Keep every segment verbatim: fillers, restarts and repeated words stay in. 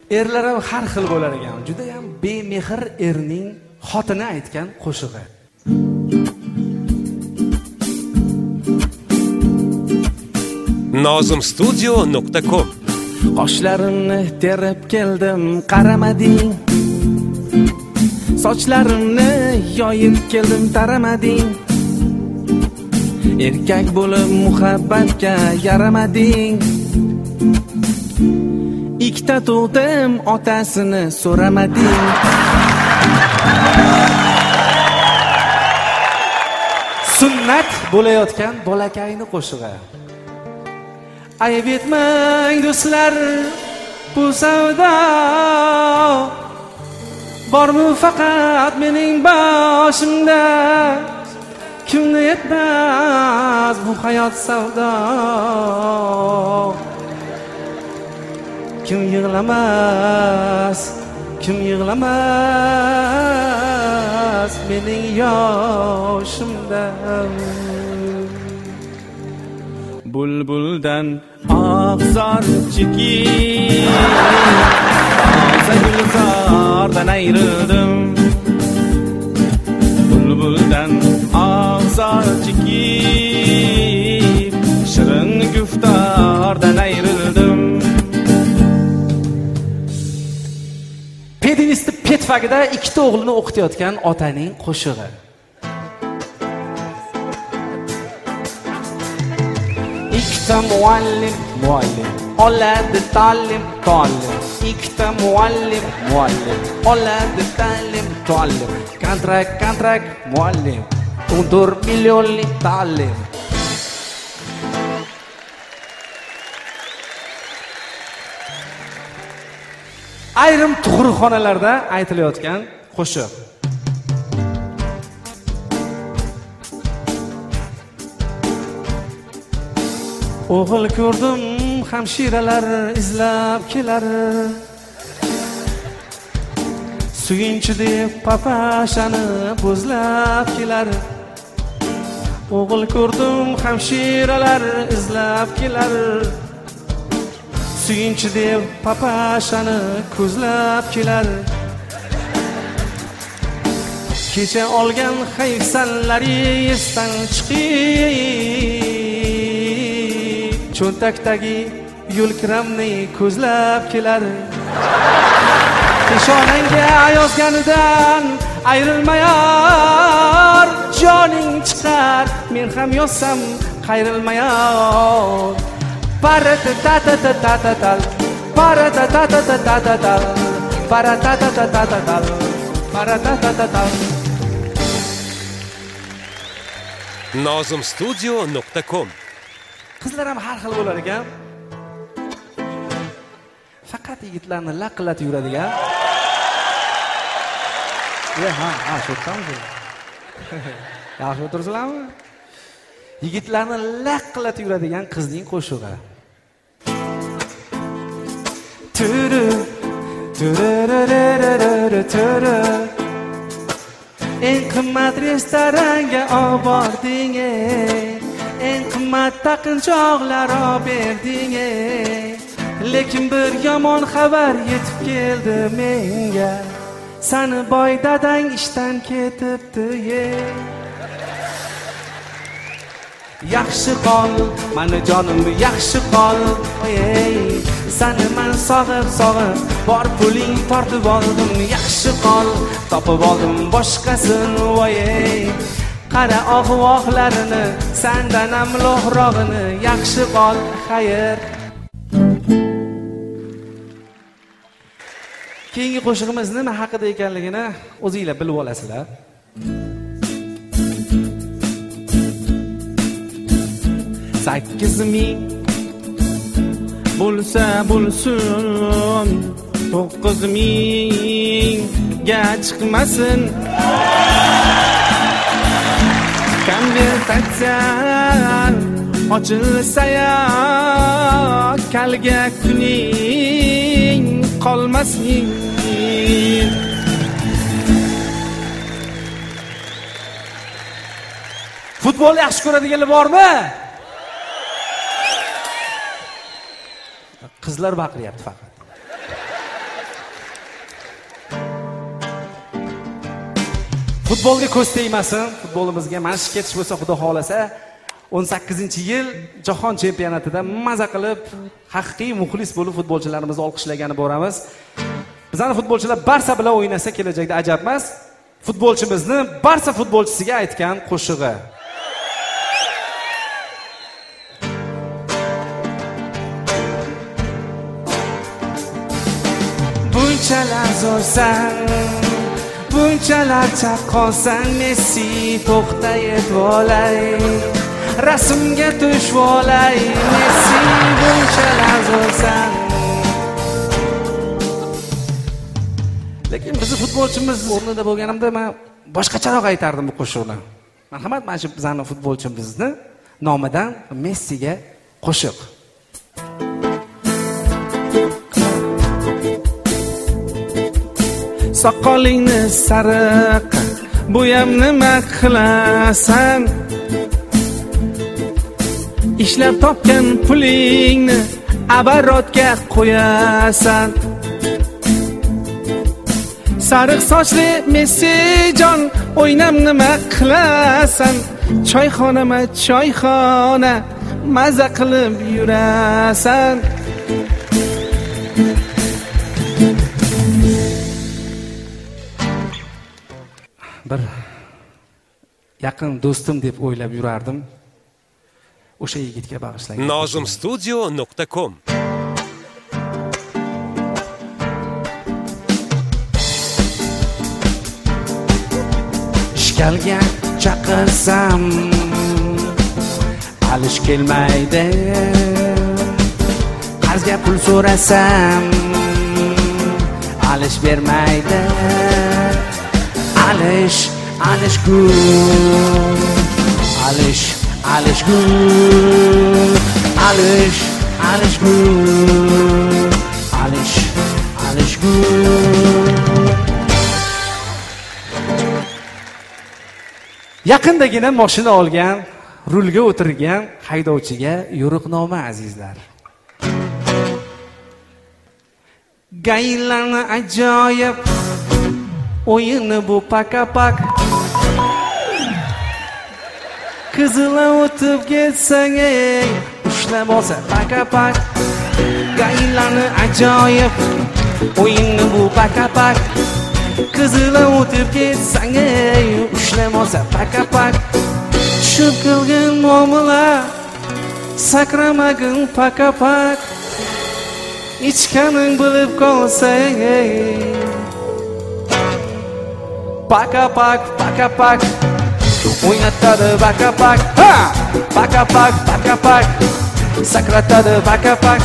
Erlar ham har xil bo'lar ekan. Juda ham bemehr erning xotini aytgan qo'shig'i. nozim studio nuqta com. Qoshlarimni terib keldim, qaramading. Sochlarimni yoyib keldim, taramading. Erkak bo'lib muhabbatga yaramading. Ikkita tug'dim, otasini so'ramading. Sunnat bo'layotgan bolakayni qo'shig'i. Ayb etmang do'stlar, bu savdo bormi faqat mening boshimda. Kimni yetmas bu hayot savdo. Kim yig'lamas, kim yig'lamas mening yoshimda. Bulbuldan oqsor chekib, toza gulzordan ayrildim. Bulbuldan oqsor chekib, shirin guftordan ayrildim. Pedinisti petfagida ikkita o'g'lini o'qitayotgan otaning qo'shig'i. Ikkita muallim, muallim, oladi ta'lim, ta'lim. Ikkita muallim, muallim, oladi ta'lim, ta'lim. Kontrakt, kontrakt, muallim, o'n to'rt millionlik ta'lim. Ayrim tug'ruqxonalarda aytilayotgan qo'shiq. O'g'il ko'rdim, hamshiralar izlab kelar. Suyunchi deb papashani bo'zlab kelar. O'g'il ko'rdim, hamshiralar izlab kelar. Suyunchi deb papashani ko'zlab kelar. Kecha olgan hayfsanlari esdan chiqib, cho'ntakdagi yo'lkiramni ko'zlab kelar. Peshonangga yozganidan ayrilmayor, joning chiqar, men ham yozsam qayrilmayor. Parata ta ta ta ta ta ta, parata ta ta ta ta ta ta, parata ta ta ta ta ta, parata ta ta ta. nozim studio nuqta com. Qizlar ham har xil bo'lar ekan. Faqat yigitlarni laqillatib yuradigan. Ya ha, ha, shu tamam. Yaxshi o'tirsizlarmi? Yigitlarni laqillatib yuradigan qizning qo'shig'i. Turu, tururururururu turu. Eng qimmat restoranga olib bording, eng qimmat taqinchoqlar olib berding. Lekin bir yomon xabar yetib keldi menga. Sani boy dadang ishdan ketibdi. Yaxshi qol, mani jonim yaxshi qol. Ey, sani men sog'ib sog'ib, bor puling tortib oldim. Yaxshi qol, topib oldim boshqasin. Voy, qara og'voqlarini, sendan ham lo'hrog'ini. Yaxshi qol, xayr. Keyingi qo'shig'imiz nima haqida ekanligini o'zingizlar bilib olasizlar. sakkiz ming bo'lsa bo'lsin, to'qqiz mingga chiqmasin. Konvertatsiya ochilsa ya, kalga kuning qolmasin. Futbol yaxshi ko'radiganlar bormi? Qizlar baqiryapti faqat. Futbolga ko'z tegmasin, futbolimizga mashq ketish bo'lsa, xudo xolasa, o'n sakkizinchi yil jahon chempionatida maza qilib, haqiqiy muxlis bo'lib futbolchilarimizni olqishlagani boramiz. Bizning futbolchilar Barsa bilan o'ynasa kelajakda ajab emas. Futbolchimizni Barsa futbolchisiga aytgan qo'shig'i. Bunchalar zo'rsan, bunchalar chaqqonsan, Messi to'xta etvolay, rasmga tushvolay, Messi bunchalar zo'rsan. Lekin bizni futbolchimiz o'rnida bo'lganimda men boshqacharoq aytardim bu qo'shiqni. Marhamat, mana shu bizning futbolchimizni nomidan Messiga qo'shiq. Soqolingni sariq, bu ham nima qilasan? Ishlab topgan pulingni abarotga qo'yasan. Sariq sochli Messi jon, o'ynam nima qilasan? Choyxonama choyxona maza qilib yurasan. Bir yaqin do'stim deb o'ylab yurardim. O'sha yigitga bag'ishlayman. nozim studio nuqta com Ishgalga chaqirsam alish kelmaydi. Qarzga pul so'rasam alish bermaydi. Alish, alish good, alish, alish good, alish, alish good, alish, alish good. Yaqindagina mashina olgan, rulga o'tirgan haydovchiga yo'riqnoma azizlar. Gaylarni ajoyib o'yini bu paka-pak. Qizila o'tib ketsang, ey, ushlab olsa paka-pak. Gaylarni ajoyib o'yini bu paka-pak. Qizila o'tib ketsang, ey, ushlab olsa paka-pak. Tushib qilgan muomala, sakramagin paka-pak. Ichganing bilib qolsang, ey, paka-pak, paka-pak, o'ynatadi paka-pak, ha! Paka-pak, paka-pak, sakratadi paka-pak.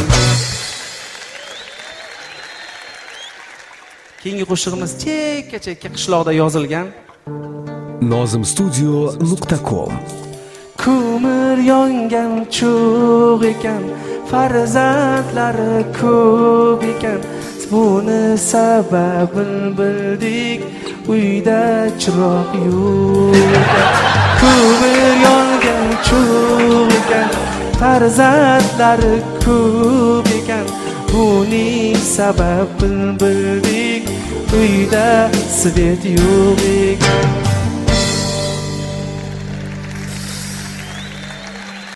Keyingi qo'shig'imiz chekka-chekka qishloqda yozilgan. nozim studio nuqta com Ko'mir yongan cho'g' ekan, farzandlari ko'p ekan. Buni sababin bildik, uyda chiroq yo'q. Ko'mir yongan cho'g' ekan, farzandlari ko'p ekan. Buning sababin bildik, uyda svet yo'q ekan.